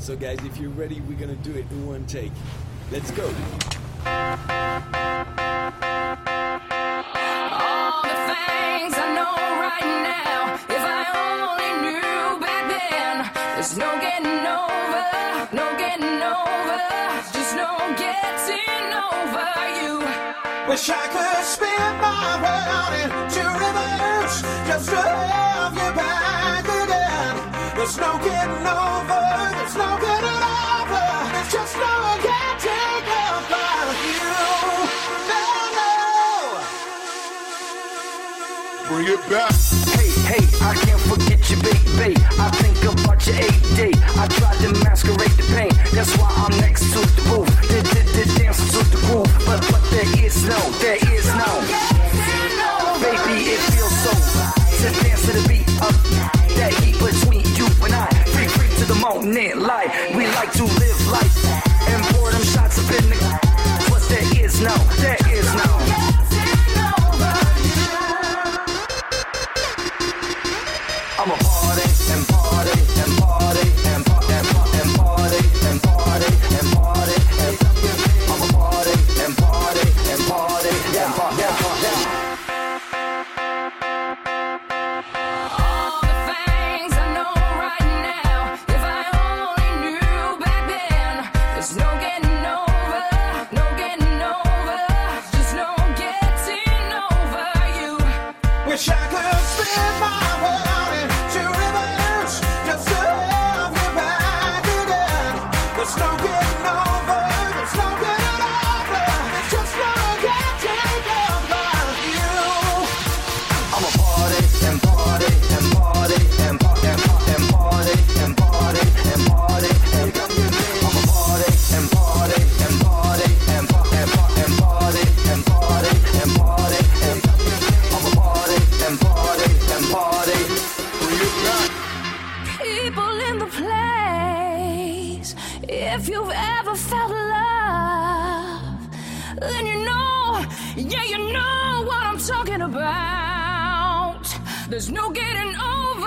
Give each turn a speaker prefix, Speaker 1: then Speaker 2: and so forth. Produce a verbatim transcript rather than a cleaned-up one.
Speaker 1: So guys, if you're ready, we're gonna do it in one take. Let's go.
Speaker 2: All the things I know right now, if I only knew back then, there's no getting over, no getting over, just no getting over you.
Speaker 3: Wish I could spin my world into reverse, just to have you back again. There's no getting over, there's no getting over, there's just no getting over you. No, no.
Speaker 4: Bring it back.
Speaker 5: Hey, hey, I can't forget you, baby. I think about your A D. I tried to masquerade the pain. That's why I'm next to the roof. Did, did, did dance to the groove. But, but there is no, there is no. Baby, it feels so to dance to the beat of that heat between you and I. Free, free to the moment, light. We like to live life and pour them shots up in the. But there is no, there is no. I'm a party and party and party and party and party and party and party and party and I'm a party and party and party and party and party.
Speaker 2: All the things I know right now, if I only knew back then, there's no getting over, no getting over, just no getting over you.
Speaker 3: Wish I could spin my world into reverse, just to have you back again. There's no getting over, there's no getting over, there's just no getting over you.
Speaker 5: I'm a party and party and party and party and party and party and party and party and I'm a party and party and party and party and party and party and party and party and I'm a party and party and party.
Speaker 4: Bring it back.
Speaker 2: People in the place, if you've ever felt love, then you know, yeah, you know what I'm talking about. There's no getting over.